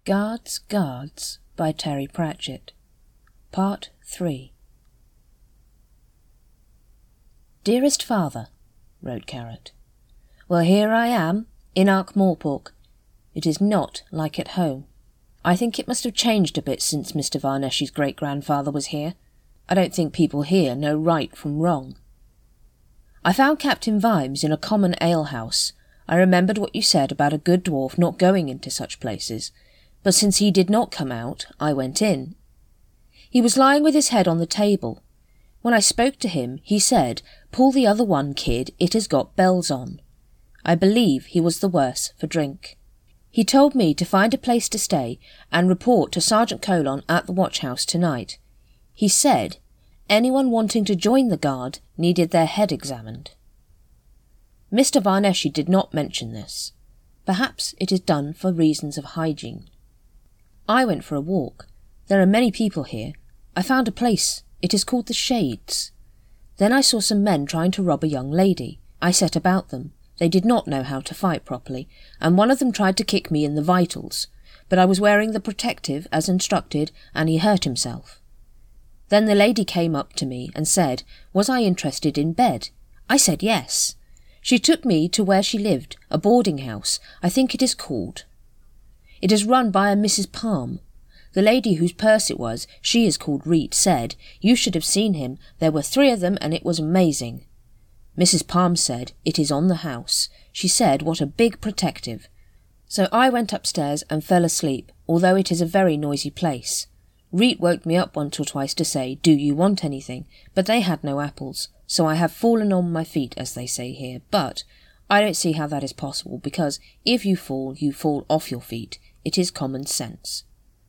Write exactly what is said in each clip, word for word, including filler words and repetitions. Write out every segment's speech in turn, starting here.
Guards, Guards by Terry Pratchett. Part three. Dearest Father, wrote Carrot. Well, here I am, in Ankh-Morpork. It is not like at home. I think it must have changed a bit since Mister Varnesh's great-grandfather was here. I don't think people here know right from wrong. I found Captain Vimes in a common alehouse. I remembered what you said about a good dwarf not going into such places, but since he did not come out, I went in. He was lying with his head on the table. When I spoke to him, he said, "Pull the other one, kid, it has got bells on." I believe he was the worse for drink. He told me to find a place to stay and report to Sergeant Colon at the watch-house tonight. He said anyone wanting to join the guard needed their head examined. Mister Varneshi did not mention this. Perhaps it is done for reasons of hygiene. I went for a walk. There are many people here. I found a place. It is called the Shades. Then I saw some men trying to rob a young lady. I set about them. They did not know how to fight properly, and one of them tried to kick me in the vitals, but I was wearing the protective as instructed, and he hurt himself. Then the lady came up to me and said, was I interested in bed? I said yes. She took me to where she lived, a boarding house, I think it is called. It is run by a Missus Palm. The lady whose purse it was, she is called Reet, said, you should have seen him, there were three of them and it was amazing. Missus Palm said, it is on the house. She said, what a big protective. So I went upstairs and fell asleep, although it is a very noisy place. Reet woke me up once or twice to say, do you want anything? But they had no apples, so I have fallen on my feet, as they say here, but I don't see how that is possible, because if you fall, you fall off your feet. It is common sense.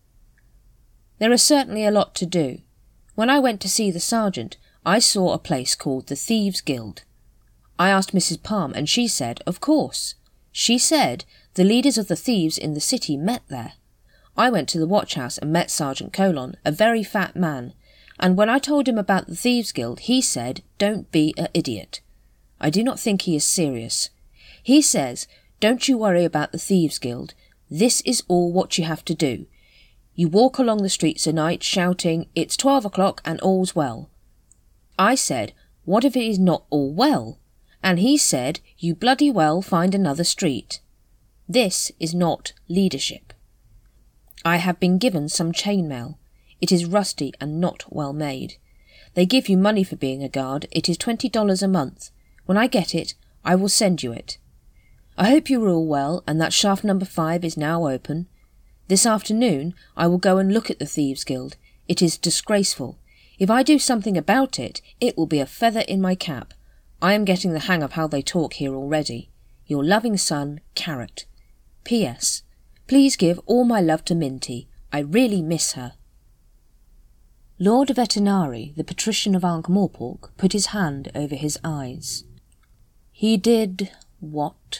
There is certainly a lot to do. When I went to see the sergeant, I saw a place called the Thieves' Guild. I asked Missus Palm, and she said, of course. She said the leaders of the thieves in the city met there. I went to the watch-house and met Sergeant Colon, a very fat man, and when I told him about the Thieves' Guild, he said, don't be an idiot. I do not think he is serious. He says, don't you worry about the Thieves' Guild. This is all what you have to do. You walk along the streets at night shouting, it's twelve o'clock and all's well. I said, what if it is not all well? And he said, you bloody well find another street. This is not leadership. I have been given some chainmail. It is rusty and not well made. They give you money for being a guard. It is twenty dollars a month. When I get it, I will send you it. I hope you are all well and that shaft number five is now open. This afternoon I will go and look at the Thieves' Guild. It is disgraceful. If I do something about it, it will be a feather in my cap. I am getting the hang of how they talk here already. Your loving son, Carrot. P S. Please give all my love to Minty. I really miss her. Lord Vetinari, the patrician of Ankh-Morpork, put his hand over his eyes. He did what?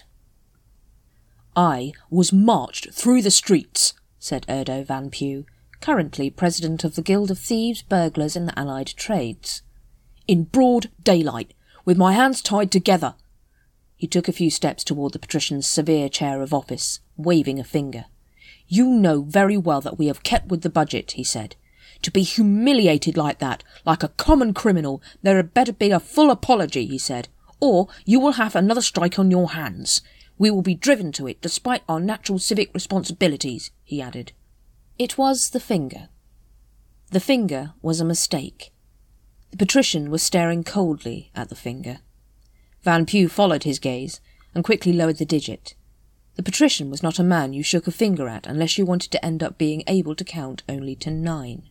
I was marched through the streets, said Erdo Van Pew, currently president of the Guild of Thieves, Burglars and Allied Trades. In broad daylight, with my hands tied together. He took a few steps toward the patrician's severe chair of office, waving a finger. You know very well that we have kept with the budget, he said. To be humiliated like that, like a common criminal, there had better be a full apology, he said, or you will have another strike on your hands. We will be driven to it, despite our natural civic responsibilities, he added. It was the finger. The finger was a mistake. The patrician was staring coldly at the finger. Van Pew followed his gaze, and quickly lowered the digit. The patrician was not a man you shook a finger at unless you wanted to end up being able to count only to nine.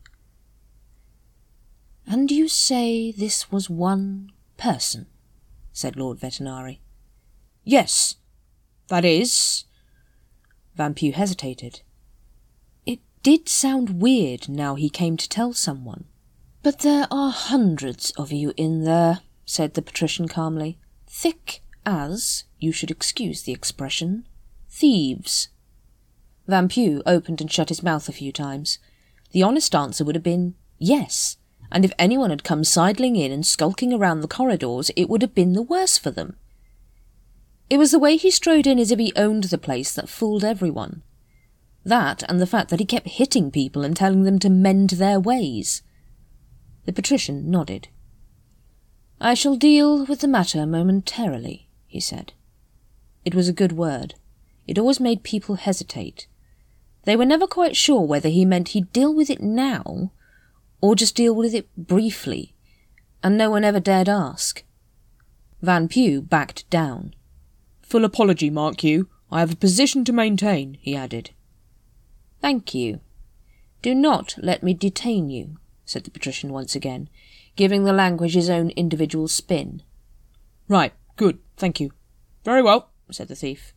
And you say this was one person, said Lord Vetinari. Yes. That is... Van Pew hesitated. It did sound weird now he came to tell someone. But there are hundreds of you in there, said the patrician calmly. Thick as, you should excuse the expression, thieves. Van Pew opened and shut his mouth a few times. The honest answer would have been yes, and if anyone had come sidling in and skulking around the corridors, it would have been the worse for them. It was the way he strode in as if he owned the place that fooled everyone. That and the fact that he kept hitting people and telling them to mend their ways. The patrician nodded. "I shall deal with the matter momentarily," he said. It was a good word. It always made people hesitate. They were never quite sure whether he meant he'd deal with it now, or just deal with it briefly, and no one ever dared ask. Van Pugh backed down. "Full apology, mark you. I have a position to maintain," he added. "Thank you. Do not let me detain you," said the patrician once again, giving the language his own individual spin. "Right, good, thank you. Very well," said the thief.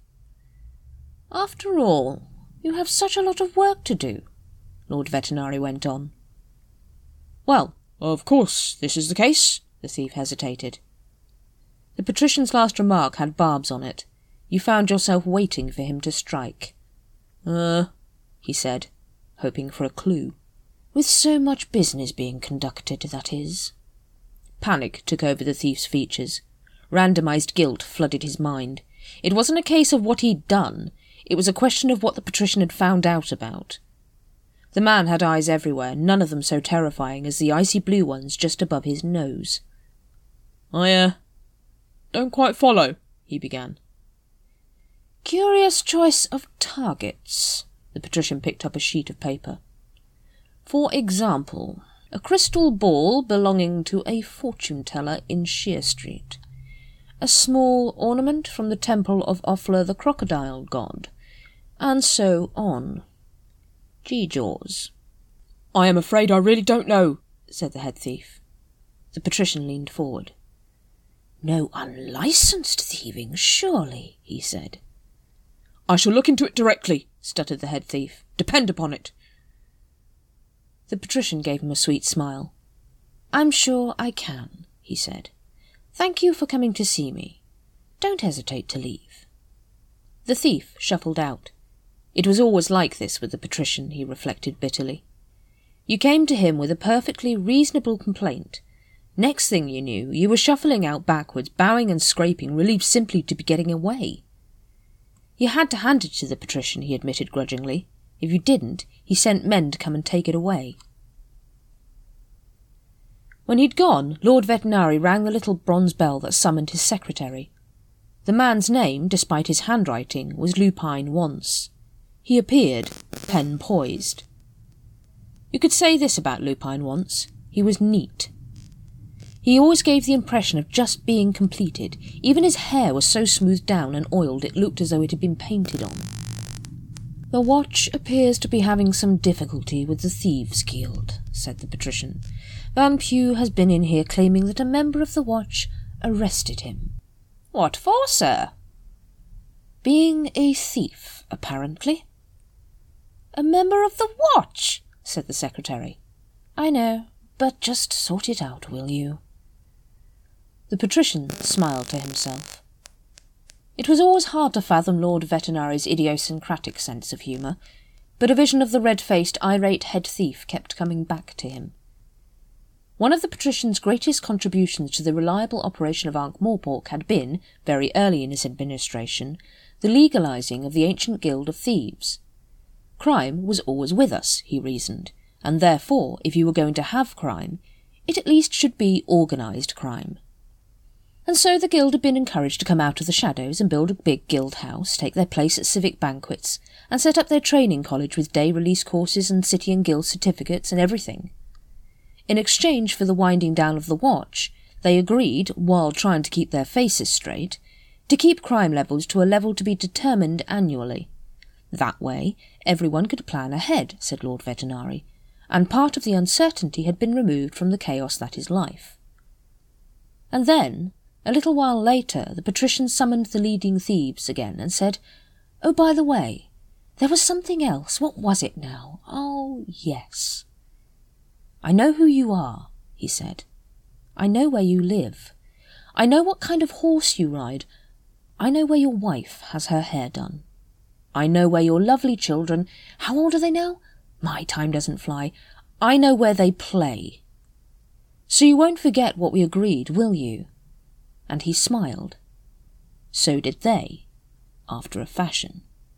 "After all, you have such a lot of work to do," Lord Vetinari went on. "Well, of course this is the case," the thief hesitated. The patrician's last remark had barbs on it. You found yourself waiting for him to strike. Uh, he said, hoping for a clue. "With so much business being conducted, that is." Panic took over the thief's features. Randomised guilt flooded his mind. It wasn't a case of what he'd done. It was a question of what the patrician had found out about. The man had eyes everywhere, none of them so terrifying as the icy blue ones just above his nose. "I, uh, don't quite follow," he began. "Curious choice of targets." The patrician picked up a sheet of paper. "For example, a crystal ball belonging to a fortune-teller in Shear Street. A small ornament from the temple of Offler the crocodile god. And so on. G-Jaws." "I am afraid I really don't know," said the head thief. The patrician leaned forward. "No unlicensed thieving, surely," he said. "I shall look into it directly," stuttered the head thief. "Depend upon it." The patrician gave him a sweet smile. "I'm sure I can," he said. "Thank you for coming to see me. Don't hesitate to leave." The thief shuffled out. It was always like this with the patrician, he reflected bitterly. You came to him with a perfectly reasonable complaint. Next thing you knew, you were shuffling out backwards, bowing and scraping, relieved simply to be getting away. You had to hand it to the patrician, he admitted grudgingly. If you didn't, he sent men to come and take it away. When he'd gone, Lord Vetinari rang the little bronze bell that summoned his secretary. The man's name, despite his handwriting, was Lupine Once. He appeared, pen poised. You could say this about Lupine Once: he was neat. He always gave the impression of just being completed. Even his hair was so smoothed down and oiled it looked as though it had been painted on. "The watch appears to be having some difficulty with the Thieves' Guild," said the patrician. "Van Pugh has been in here claiming that a member of the watch arrested him." "What for, sir?" "Being a thief, apparently." "A member of the watch?" said the secretary. "I know, but just sort it out, will you?" The patrician smiled to himself. It was always hard to fathom Lord Vetinari's idiosyncratic sense of humour, but a vision of the red-faced, irate head thief kept coming back to him. One of the patrician's greatest contributions to the reliable operation of Ankh-Morpork had been, very early in his administration, the legalising of the ancient guild of thieves. Crime was always with us, he reasoned, and therefore, if you were going to have crime, it at least should be organised crime. And so the guild had been encouraged to come out of the shadows and build a big guild house, take their place at civic banquets, and set up their training college with day-release courses and city and guild certificates and everything. In exchange for the winding down of the watch, they agreed, while trying to keep their faces straight, to keep crime levels to a level to be determined annually. That way, everyone could plan ahead, said Lord Vetinari, and part of the uncertainty had been removed from the chaos that is life. And then, a little while later, the patrician summoned the leading thieves again and said, "Oh, by the way, there was something else. What was it now? Oh, yes. I know who you are," he said. "I know where you live. I know what kind of horse you ride. I know where your wife has her hair done. I know where your lovely children, how old are they now? My time doesn't fly. I know where they play. So you won't forget what we agreed, will you?" And he smiled. So did they, after a fashion.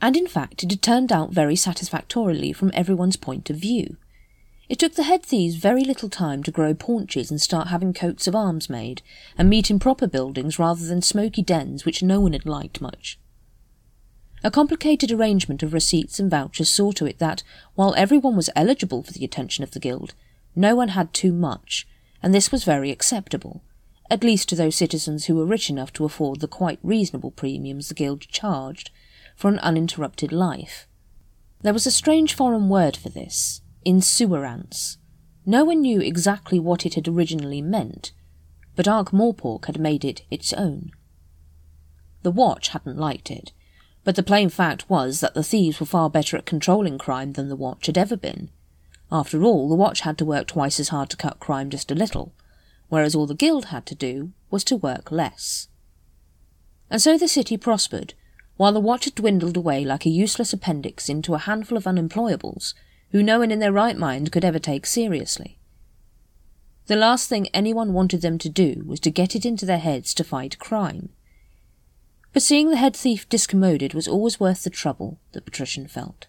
And in fact it had turned out very satisfactorily from everyone's point of view. It took the head thieves very little time to grow paunches and start having coats of arms made, and meet in proper buildings rather than smoky dens which no one had liked much. A complicated arrangement of receipts and vouchers saw to it that, while everyone was eligible for the attention of the guild, no one had too much, and this was very acceptable, at least to those citizens who were rich enough to afford the quite reasonable premiums the guild charged for an uninterrupted life. There was a strange foreign word for this, insuarance. No one knew exactly what it had originally meant, but Ankh-Morpork had made it its own. The Watch hadn't liked it, but the plain fact was that the thieves were far better at controlling crime than the Watch had ever been. After all, the Watch had to work twice as hard to cut crime just a little, whereas all the guild had to do was to work less. And so the city prospered, while the Watch had dwindled away like a useless appendix into a handful of unemployables, who no one in their right mind could ever take seriously. The last thing anyone wanted them to do was to get it into their heads to fight crime. But seeing the head thief discommoded was always worth the trouble, the patrician felt.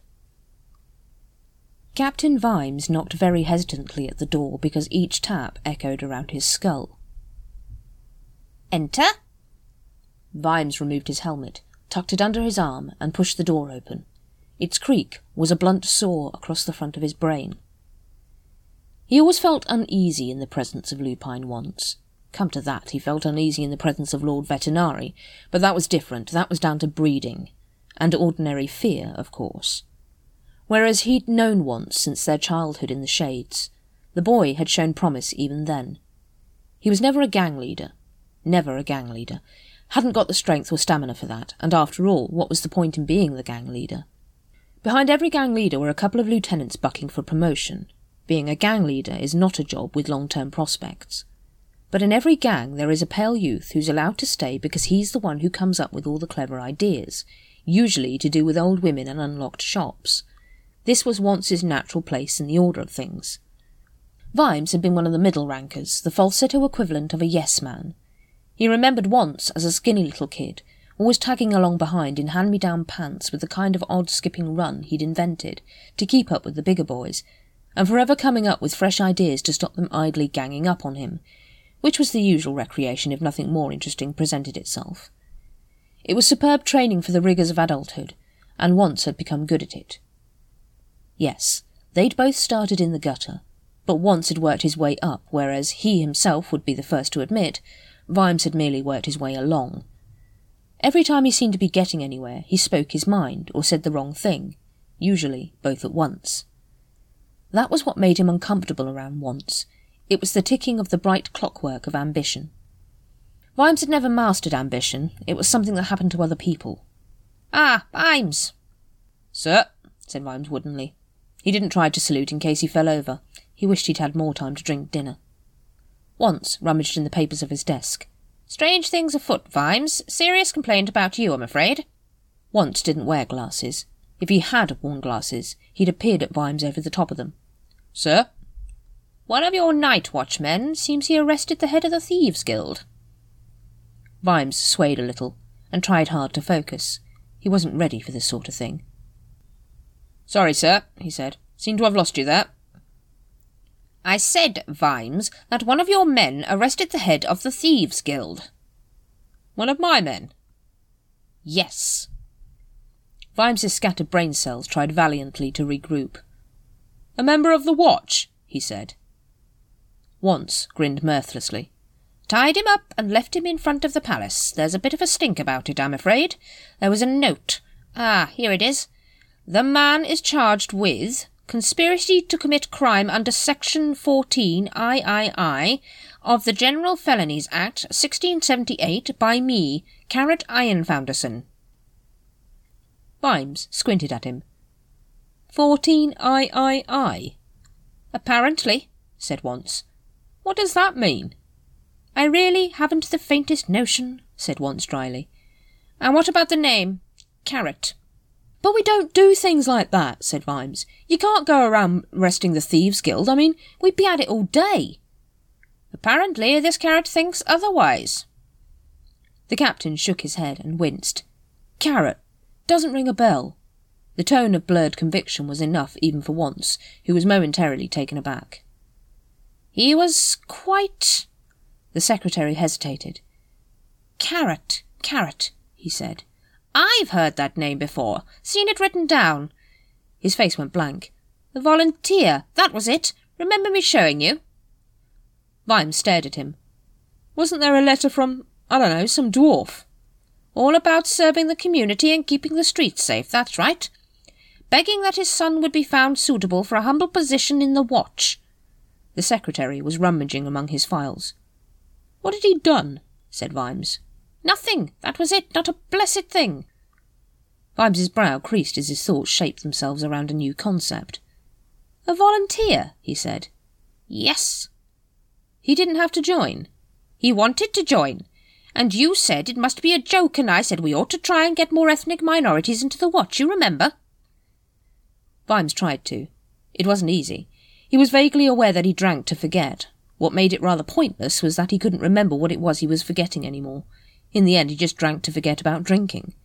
Captain Vimes knocked very hesitantly at the door because each tap echoed around his skull. "Enter?" Vimes removed his helmet, tucked it under his arm, and pushed the door open. Its creak was a blunt saw across the front of his brain. He always felt uneasy in the presence of lupine once. Come to that, he felt uneasy in the presence of Lord Vetinari, but that was different, that was down to breeding, and ordinary fear, of course. Whereas he'd known once since their childhood in the Shades, the boy had shown promise even then. He was never a gang leader, never a gang leader, hadn't got the strength or stamina for that, and after all, what was the point in being the gang leader? Behind every gang leader were a couple of lieutenants bucking for promotion. Being a gang leader is not a job with long-term prospects. But in every gang there is a pale youth who's allowed to stay because he's the one who comes up with all the clever ideas, usually to do with old women and unlocked shops. This was Once's natural place in the order of things. Vimes had been one of the middle rankers, the falsetto equivalent of a yes-man. He remembered Once as a skinny little kid, always tagging along behind in hand-me-down pants with the kind of odd skipping run he'd invented to keep up with the bigger boys, and forever coming up with fresh ideas to stop them idly ganging up on him, which was the usual recreation if nothing more interesting presented itself. It was superb training for the rigours of adulthood, and Once had become good at it. Yes, they'd both started in the gutter, but Once had worked his way up, whereas he himself would be the first to admit Vimes had merely worked his way along. Every time he seemed to be getting anywhere, he spoke his mind, or said the wrong thing, usually both at once. That was what made him uncomfortable around Once. It was the ticking of the bright clockwork of ambition. Vimes had never mastered ambition. It was something that happened to other people. "Ah, Vimes!" "Sir," said Vimes woodenly. He didn't try to salute in case he fell over. He wished he'd had more time to drink dinner. Once rummaged in the papers of his desk. "Strange things afoot, Vimes. Serious complaint about you, I'm afraid." Once didn't wear glasses. If he had worn glasses, he'd appeared at Vimes over the top of them. "Sir?" "One of your night watchmen seems he arrested the head of the Thieves' Guild." Vimes swayed a little, and tried hard to focus. He wasn't ready for this sort of thing. "Sorry, sir," he said. "Seem to have lost you there." "I said, Vimes, that one of your men arrested the head of the Thieves' Guild." "One of my men?" "Yes." Vimes's scattered brain cells tried valiantly to regroup. "A member of the Watch," he said. Once grinned mirthlessly. "Tied him up and left him in front of the palace. There's a bit of a stink about it, I'm afraid. There was a note. Ah, here it is. The man is charged with conspiracy to commit crime under Section fourteen three of the General Felonies Act sixteen seventy-eight by me, Carrot Ironfounderson." Vimes squinted at him. fourteen three? "Apparently," said Once. "What does that mean?" "I really haven't the faintest notion," said Once dryly. "And what about the name? Carrot?" "But we don't do things like that," said Vimes. "You can't go around arresting the Thieves' Guild. I mean, we'd be at it all day." "Apparently this Carrot thinks otherwise." The captain shook his head and winced. "Carrot. Doesn't ring a bell. The tone of blurred conviction was enough even for Once, who was momentarily taken aback. "He was quite—" The secretary hesitated. "Carrot, Carrot," he said. "I've heard that name before, seen it written down." His face went blank. "The volunteer, that was it. Remember me showing you?" Vimes stared at him. "Wasn't there a letter from, I don't know, some dwarf?" "All about serving the community and keeping the streets safe, that's right. Begging that his son would be found suitable for a humble position in the watch." The secretary was rummaging among his files. "What had he done?" said Vimes. "Nothing. That was it. Not a blessed thing." Vimes's brow creased as his thoughts shaped themselves around a new concept. "A volunteer," he said. "Yes." "He didn't have to join?" "He wanted to join. And you said it must be a joke, and I said we ought to try and get more ethnic minorities into the watch, you remember?" Vimes tried to. It wasn't easy. He was vaguely aware that he drank to forget. What made it rather pointless was that he couldn't remember what it was he was forgetting anymore. In the end, he just drank to forget about drinking.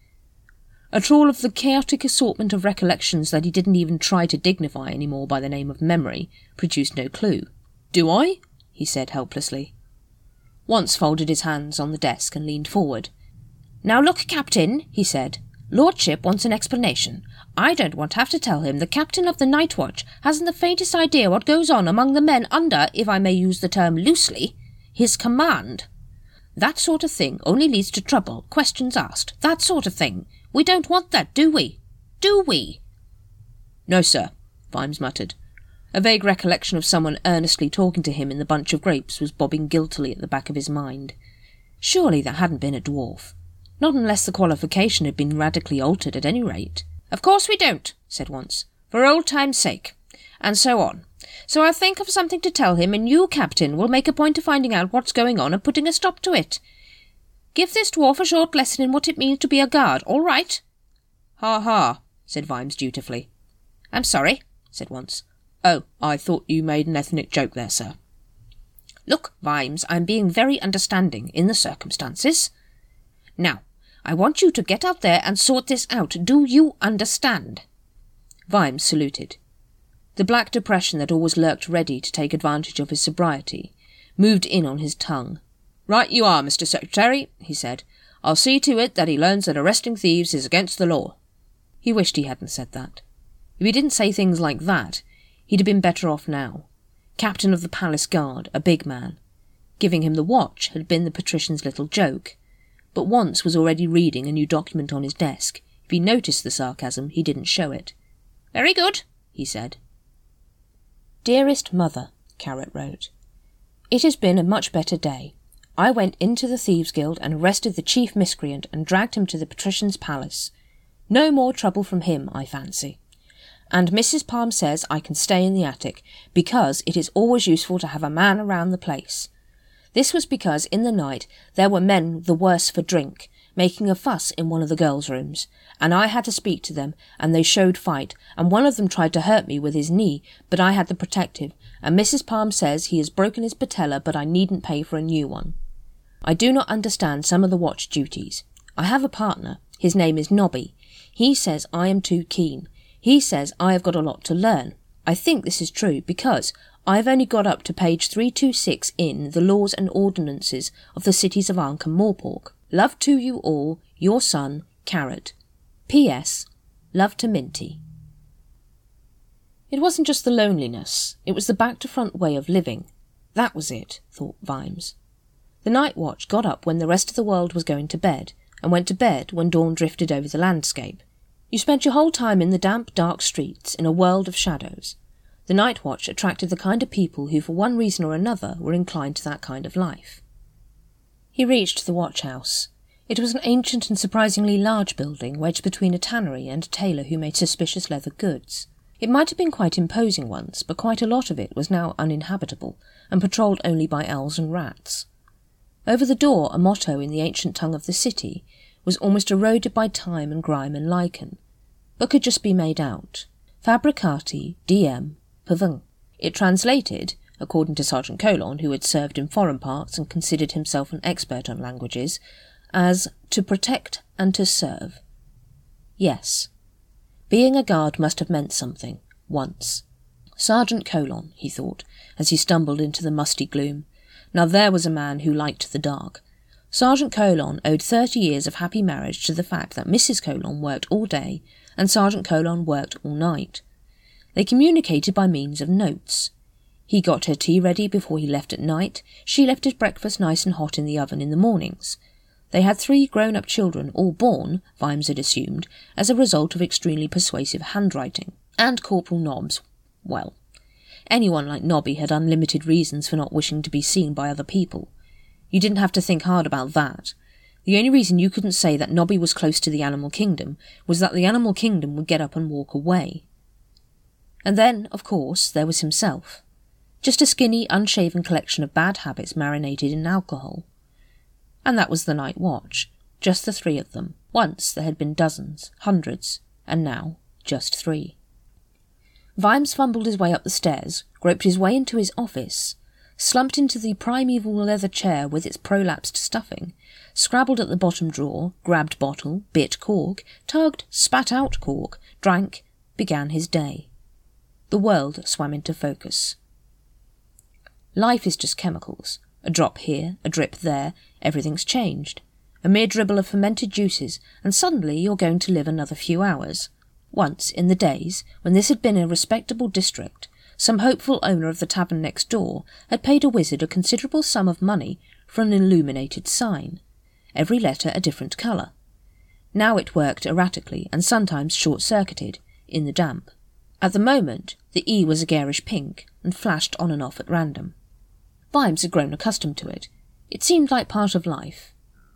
A trawl of the chaotic assortment of recollections that he didn't even try to dignify anymore by the name of memory produced no clue. "Do I?" he said helplessly. Once folded his hands on the desk and leaned forward. "Now look, Captain," he said. "Lordship wants an explanation. I don't want to have to tell him the captain of the night watch hasn't the faintest idea what goes on among the men under, if I may use the term loosely, his command. That sort of thing only leads to trouble, questions asked, that sort of thing. We don't want that, do we? Do we?" "No, sir," Vimes muttered. A vague recollection of someone earnestly talking to him in the bunch of grapes was bobbing guiltily at the back of his mind. Surely that hadn't been a dwarf. Not unless the qualification had been radically altered at any rate. "Of course we don't," said Once. "For old time's sake." And so on. "So I'll think of something to tell him, and you, Captain, will make a point of finding out what's going on and putting a stop to it. Give this dwarf a short lesson in what it means to be a guard, all right?" "Ha ha," said Vimes dutifully. "I'm sorry," said Once. "Oh, I thought you made an ethnic joke there, sir." "Look, Vimes, I'm being very understanding in the circumstances. Now, I want you to get out there and sort this out. Do you understand?" Vimes saluted. The black depression that always lurked ready to take advantage of his sobriety moved in on his tongue. "Right you are, Mister Secretary," he said. "I'll see to it that he learns that arresting thieves is against the law." He wished he hadn't said that. If he didn't say things like that, he'd have been better off now. Captain of the Palace Guard, a big man. Giving him the watch had been the patrician's little joke. But Once was already reading a new document on his desk. If he noticed the sarcasm, he didn't show it. "Very good," he said. "Dearest Mother," Carrot wrote, "it has been a much better day. I went into the Thieves' Guild and arrested the chief miscreant and dragged him to the patrician's palace. No more trouble from him, I fancy. And Missus Palm says I can stay in the attic, because it is always useful to have a man around the place. This was because in the night there were men the worse for drink, making a fuss in one of the girls' rooms, and I had to speak to them, and they showed fight, and one of them tried to hurt me with his knee, but I had the protective, and Missus Palm says he has broken his patella, but I needn't pay for a new one. I do not understand some of the watch duties. I have a partner. His name is Nobby. He says I am too keen. He says I have got a lot to learn. I think this is true, because I have only got up to page three twenty-six in the Laws and Ordinances of the Cities of Ankh and Morpork. Love to you all, your son, Carrot. P S. Love to Minty." It wasn't just the loneliness, it was the back-to-front way of living. That was it, thought Vimes. The night watch got up when the rest of the world was going to bed, and went to bed when dawn drifted over the landscape. You spent your whole time in the damp, dark streets, in a world of shadows. The night watch attracted the kind of people who, for one reason or another, were inclined to that kind of life. He reached the watch-house. It was an ancient and surprisingly large building, wedged between a tannery and a tailor who made suspicious leather goods. It might have been quite imposing once, but quite a lot of it was now uninhabitable, and patrolled only by owls and rats. Over the door, a motto in the ancient tongue of the city was almost eroded by time and grime and lichen, but could just be made out. Fabricati diem pavung. It translated, according to Sergeant Colon, who had served in foreign parts and considered himself an expert on languages, as to protect and to serve. Yes. Being a guard must have meant something, once. Sergeant Colon, he thought, as he stumbled into the musty gloom. Now there was a man who liked the dark. Sergeant Colon owed thirty years of happy marriage to the fact that Missus Colon worked all day and Sergeant Colon worked all night. They communicated by means of notes. He got her tea ready before he left at night. She left his breakfast nice and hot in the oven in the mornings. They had three grown-up children, all born, Vimes had assumed, as a result of extremely persuasive handwriting. And Corporal Nobbs, well, anyone like Nobby had unlimited reasons for not wishing to be seen by other people. You didn't have to think hard about that. The only reason you couldn't say that Nobby was close to the animal kingdom was that the animal kingdom would get up and walk away. And then, of course, there was himself. Just a skinny, unshaven collection of bad habits marinated in alcohol. And that was the night watch. Just the three of them. Once there had been dozens, hundreds, and now just three. Vimes fumbled his way up the stairs, groped his way into his office, slumped into the primeval leather chair with its prolapsed stuffing, scrabbled at the bottom drawer, grabbed bottle, bit cork, tugged, spat out cork, drank, began his day. The world swam into focus. Life is just chemicals. A drop here, a drip there, everything's changed. A mere dribble of fermented juices, and suddenly you're going to live another few hours. Once, in the days, when this had been a respectable district, some hopeful owner of the tavern next door had paid a wizard a considerable sum of money for an illuminated sign, every letter a different colour. Now it worked erratically and sometimes short-circuited, in the damp. At the moment, the E was a garish pink, and flashed on and off at random. Vimes had grown accustomed to it. It seemed like part of life.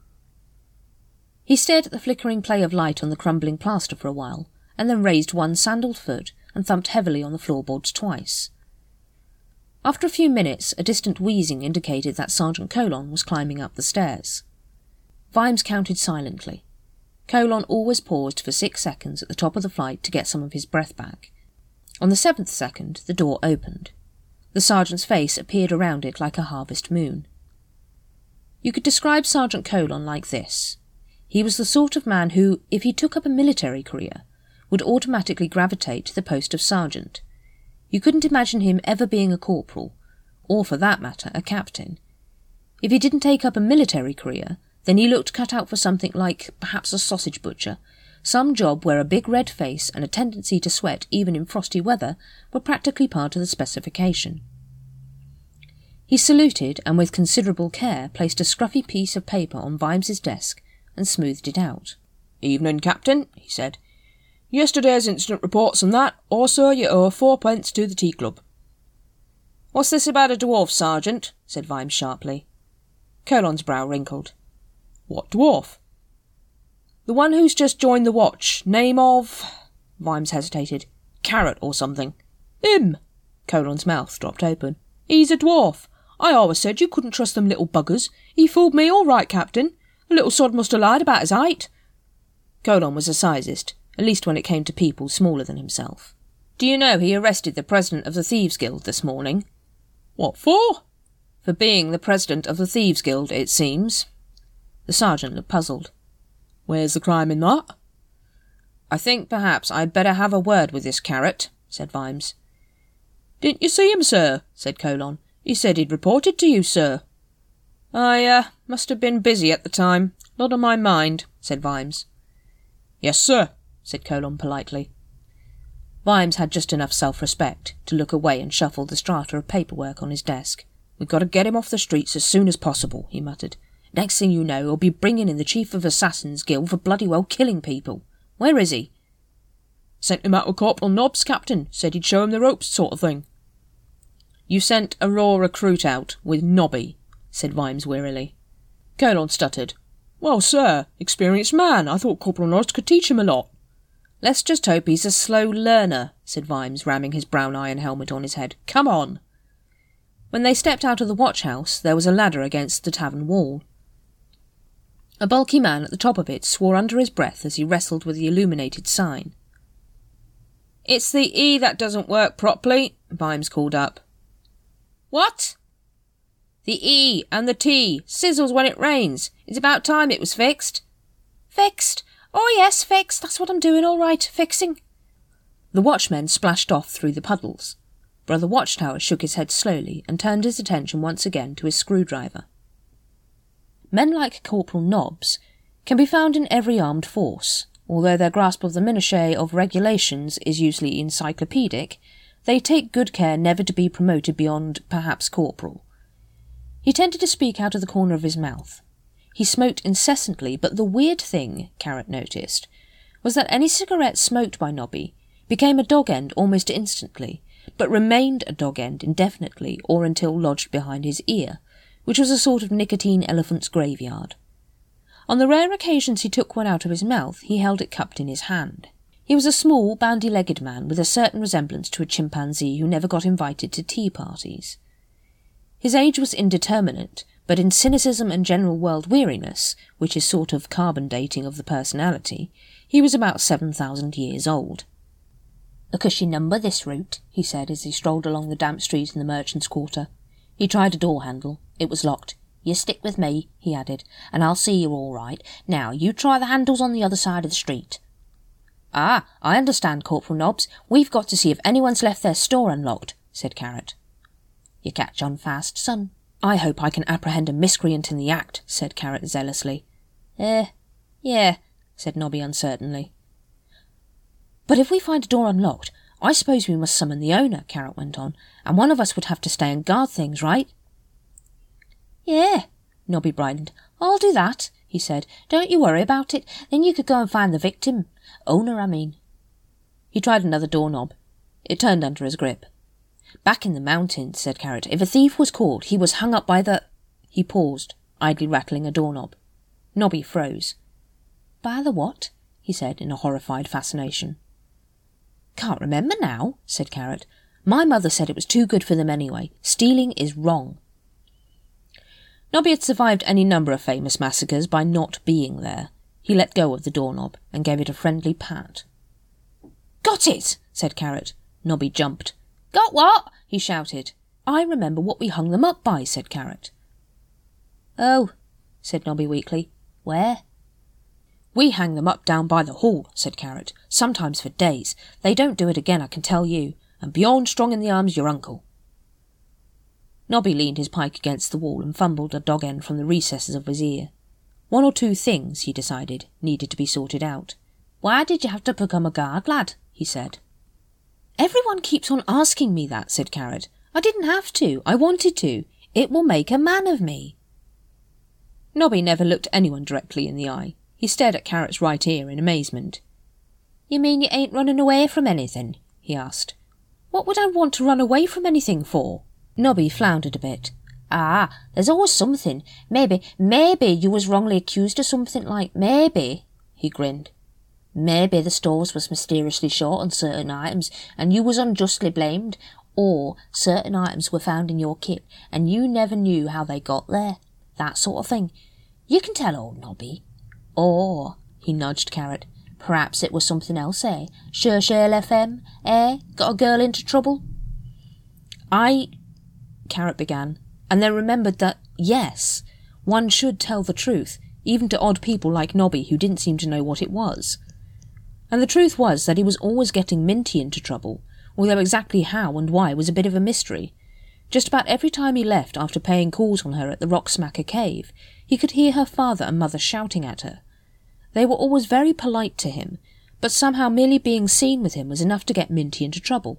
He stared at the flickering play of light on the crumbling plaster for a while, and then raised one sandalled foot and thumped heavily on the floorboards twice. After a few minutes, a distant wheezing indicated that Sergeant Colon was climbing up the stairs. Vimes counted silently. Colon always paused for six seconds at the top of the flight to get some of his breath back. On the seventh second, the door opened. The sergeant's face appeared around it like a harvest moon. You could describe Sergeant Colon like this. He was the sort of man who, if he took up a military career, would automatically gravitate to the post of sergeant. You couldn't imagine him ever being a corporal, or for that matter, a captain. If he didn't take up a military career, then he looked cut out for something like perhaps a sausage butcher, some job where a big red face and a tendency to sweat even in frosty weather were practically part of the specification. He saluted and with considerable care placed a scruffy piece of paper on Vimes's desk and smoothed it out. "Evening, Captain," he said. "Yesterday's incident reports and that. Also, you owe fourpence to the tea club." "What's this about a dwarf, Sergeant?" said Vimes sharply. Colon's brow wrinkled. "What dwarf?" "The one who's just joined the watch. Name of—" Vimes hesitated. "Carrot or something." "Him!" Colon's mouth dropped open. "He's a dwarf. I always said you couldn't trust them little buggers. He fooled me all right, Captain. The little sod must have lied about his height." Colon was a sizist, at least when it came to people smaller than himself. "Do you know he arrested the president of the Thieves' Guild this morning?" "What for?" "For being the president of the Thieves' Guild, it seems." The sergeant looked puzzled. "Where's the crime in that?" "I think perhaps I'd better have a word with this carrot," said Vimes. "Didn't you see him, sir?" said Colon. "He said he'd reported to you, sir." "I, uh, must have been busy at the time. Not on my mind," said Vimes. "Yes, sir," said Colon politely. Vimes had just enough self-respect to look away and shuffle the strata of paperwork on his desk. "We've got to get him off the streets as soon as possible," he muttered. "Next thing you know, he'll be bringing in the Chief of Assassins' Guild for bloody well killing people. Where is he?" "Sent him out with Corporal Nobbs, Captain. Said he'd show him the ropes, sort of thing." "You sent a raw recruit out with Nobby," said Vimes wearily. Colon stuttered. "Well, sir, experienced man. I thought Corporal Nobbs could teach him a lot." "Let's just hope he's a slow learner," said Vimes, ramming his brown iron helmet on his head. "Come on." When they stepped out of the watch-house, there was a ladder against the tavern wall. A bulky man at the top of it swore under his breath as he wrestled with the illuminated sign. "It's the E that doesn't work properly," Vimes called up. "What?" "The E and the T. Sizzles when it rains. It's about time it was fixed." "Fixed? Oh yes, fixed. That's what I'm doing, all right, fixing." The watchmen splashed off through the puddles. Brother Watchtower shook his head slowly and turned his attention once again to his screwdriver. Men like Corporal Nobbs can be found in every armed force. Although their grasp of the minutiae of regulations is usually encyclopedic, they take good care never to be promoted beyond perhaps corporal. He tended to speak out of the corner of his mouth. He smoked incessantly, but the weird thing, Carrot noticed, was that any cigarette smoked by Nobby became a dog-end almost instantly, but remained a dog-end indefinitely or until lodged behind his ear, which was a sort of nicotine elephant's graveyard. On the rare occasions he took one out of his mouth, he held it cupped in his hand. He was a small, bandy-legged man with a certain resemblance to a chimpanzee who never got invited to tea parties. His age was indeterminate, but in cynicism and general world-weariness, which is sort of carbon dating of the personality, he was about seven thousand years old. "A cushy number, this route," he said as he strolled along the damp street in the merchant's quarter. He tried a door handle. It was locked. "You stick with me," he added, "and I'll see you all right. Now, you try the handles on the other side of the street." "Ah, I understand, Corporal Nobbs. We've got to see if anyone's left their store unlocked," said Carrot. "You catch on fast, son." "I hope I can apprehend a miscreant in the act," said Carrot zealously. Eh, yeah, said Nobby uncertainly. "But if we find a door unlocked, I suppose we must summon the owner," Carrot went on, "and one of us would have to stay and guard things, right?" "Yeah," Nobby brightened. "I'll do that," he said. "Don't you worry about it. Then you could go and find the victim. Owner, I mean." He tried another doorknob. It turned under his grip. "Back in the mountains," said Carrot, "if a thief was caught, he was hung up by the—" He paused, idly rattling a doorknob. Nobby froze. "By the what?" he said in a horrified fascination. "Can't remember now," said Carrot. "My mother said it was too good for them anyway. Stealing is wrong." Nobby had survived any number of famous massacres by not being there. He let go of the doorknob and gave it a friendly pat. "Got it!" said Carrot. Nobby jumped. "Got what?" he shouted. "I remember what we hung them up by," said Carrot. "Oh," said Nobby weakly. "Where?" "We hang them up down by the hall," said Carrot. "Sometimes for days. They don't do it again, I can tell you. And Bjorn strong in the arms your uncle." Nobby leaned his pike against the wall and fumbled a dog-end from the recesses of his ear. One or two things, he decided, needed to be sorted out. "Why did you have to become a guard, lad?" he said. "Everyone keeps on asking me that," said Carrot. "I didn't have to. I wanted to. It will make a man of me." Nobby never looked anyone directly in the eye. He stared at Carrot's right ear in amazement. "You mean you ain't running away from anything?" he asked. "What would I want to run away from anything for?" Nobby floundered a bit. "Ah, there's always something. Maybe, maybe you was wrongly accused of something like maybe," he grinned. "Maybe the stores was mysteriously short on certain items and you was unjustly blamed, or certain items were found in your kit and you never knew how they got there. That sort of thing. You can tell old Nobby. Or," he nudged Carrot, "perhaps it was something else, eh? Churchill F M, eh? Got a girl into trouble?" I... Carrot began, and then remembered that, yes, one should tell the truth, even to odd people like Nobby who didn't seem to know what it was. And the truth was that he was always getting Minty into trouble, although exactly how and why was a bit of a mystery. Just about every time he left after paying calls on her at the Rocksmacker Cave, he could hear her father and mother shouting at her. They were always very polite to him, but somehow merely being seen with him was enough to get Minty into trouble.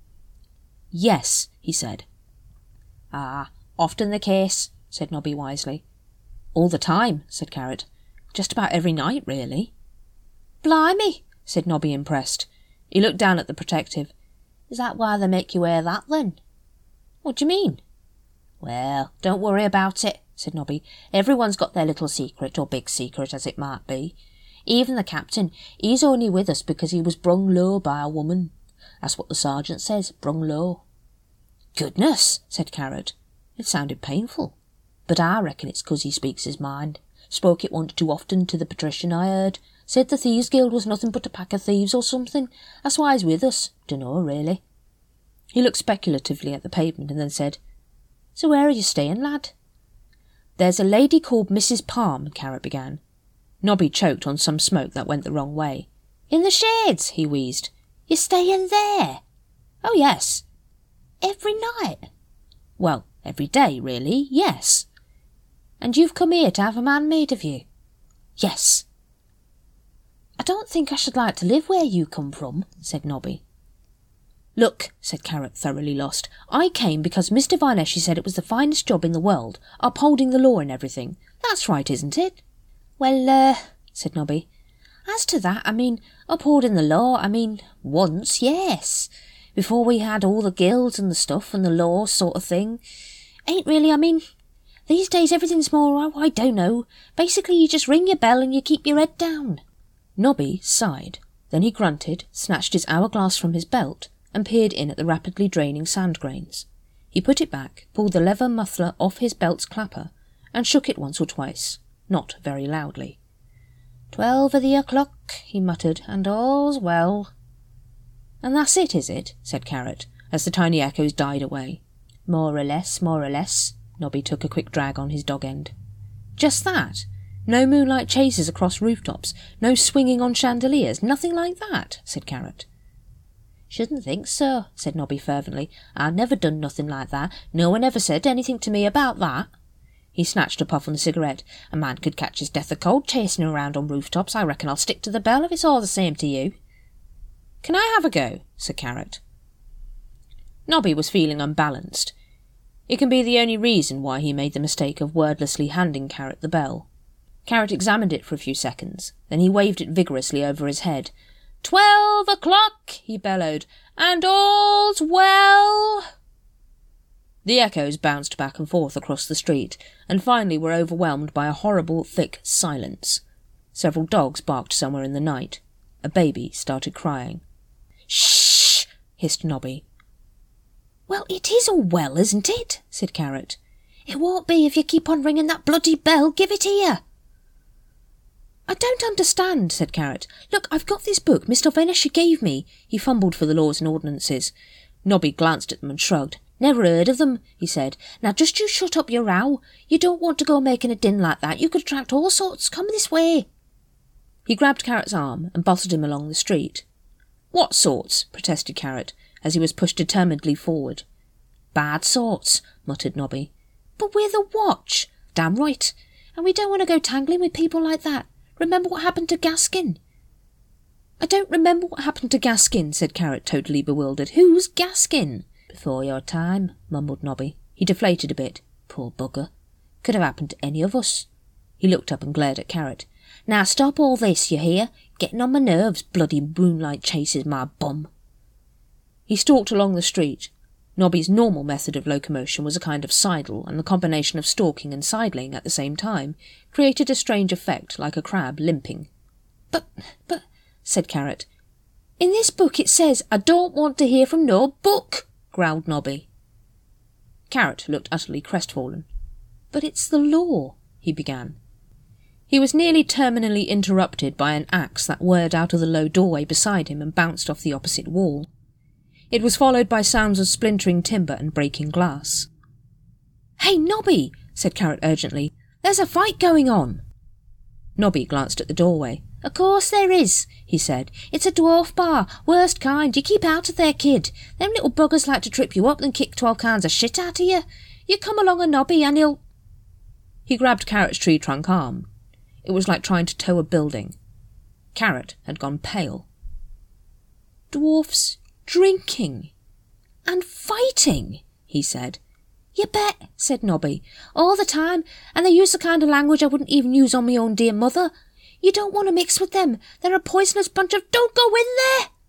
"Yes," he said. "Ah, often the case," said Nobby wisely. "All the time," said Carrot. "Just about every night, really." "Blimey," said Nobby, impressed. He looked down at the protective. "Is that why they make you wear that, then?" "What do you mean?" "Well, don't worry about it," said Nobby. "Everyone's got their little secret, or big secret, as it might be. Even the captain, he's only with us because he was brung low by a woman. That's what the sergeant says, brung low." "Goodness," said Carrot. It sounded painful. "But I reckon it's 'cause he speaks his mind. Spoke it once too often to the patrician, I heard. Said the Thieves' Guild was nothing but a pack of thieves or something. That's why he's with us. Dunno, really." He looked speculatively at the pavement and then said, "So where are you staying, lad?" "There's a lady called Missus Palm," Carrot began. Nobby choked on some smoke that went the wrong way. "In the shades," he wheezed. You're staying there? Oh, yes. Every night? Well, every day, really, yes. And you've come here to have a man made of you? Yes. I don't think I should like to live where you come from, said Nobby. Look, said Carrot, thoroughly lost, I came because Mister Vineshi said it was the finest job in the world, upholding the law and everything. That's right, isn't it? Well, uh, said Nobby, as to that, I mean, upholding the law, I mean, once, yes. Before we had all the guilds and the stuff and the law sort of thing. Ain't really, I mean, these days everything's more, oh, I don't know. Basically, you just ring your bell and you keep your head down. Nobby sighed. Then he grunted, snatched his hourglass from his belt, and peered in at the rapidly draining sand grains. He put it back, pulled the leather muffler off his belt's clapper, and shook it once or twice, not very loudly. Twelve o' the o'clock, he muttered, and all's well. And that's it, is it? Said Carrot, as the tiny echoes died away. More or less, more or less. Nobby took a quick drag on his dog end. Just that? No moonlight chases across rooftops, no swinging on chandeliers, nothing like that, said Carrot. Shouldn't think so, said Nobby fervently. I've never done nothing like that. No one ever said anything to me about that. He snatched a puff on the cigarette. A man could catch his death of cold chasing around on rooftops. I reckon I'll stick to the bell if it's all the same to you. Can I have a go? Said Carrot. Nobby was feeling unbalanced. It can be the only reason why he made the mistake of wordlessly handing Carrot the bell. Carrot examined it for a few seconds. Then he waved it vigorously over his head. Twelve o'clock, he bellowed, and all's well. The echoes bounced back and forth across the street, and finally were overwhelmed by a horrible, thick silence. Several dogs barked somewhere in the night. A baby started crying. Shh! hissed Nobby. Well, it is all well, isn't it? Said Carrot. It won't be if you keep on ringing that bloody bell. Give it here. I don't understand, said Carrot. Look, I've got this book Mister Vineshi gave me. He fumbled for the laws and ordinances. Nobby glanced at them and shrugged. Never heard of them, he said. Now just you shut up your row. You don't want to go making a din like that. You could attract all sorts. Come this way. He grabbed Carrot's arm and bustled him along the street. What sorts? Protested Carrot, as he was pushed determinedly forward. Bad sorts, muttered Nobby. But we're the watch. Damn right. And we don't want to go tangling with people like that. Remember what happened to Gaskin? I don't remember what happened to Gaskin, said Carrot, totally bewildered. Who's Gaskin? Before your time, mumbled Nobby. He deflated a bit. Poor bugger. Could have happened to any of us. He looked up and glared at Carrot. Now stop all this, you hear? Getting on my nerves, bloody moonlight chases, my bum. He stalked along the street. Nobby's normal method of locomotion was a kind of sidle, and the combination of stalking and sidling at the same time created a strange effect like a crab limping. But, but, said Carrot, in this book it says, I don't want to hear from no book, growled Nobby. Carrot looked utterly crestfallen. But it's the law, he began. He was nearly terminally interrupted by an axe that whirred out of the low doorway beside him and bounced off the opposite wall. It was followed by sounds of splintering timber and breaking glass. Hey, Nobby, said Carrot urgently. There's a fight going on. Nobby glanced at the doorway. Of course there is, he said. It's a dwarf bar, worst kind. You keep out of there, kid. Them little buggers like to trip you up and kick twelve kinds of shit out of you. You come along a Nobby and he'll... He grabbed Carrot's tree trunk arm. It was like trying to tow a building. Carrot had gone pale. Dwarfs drinking and fighting, he said. You bet, said Nobby. All the time, and they use the kind of language I wouldn't even use on my own dear mother. You don't want to mix with them. They're a poisonous bunch of... Don't go in there!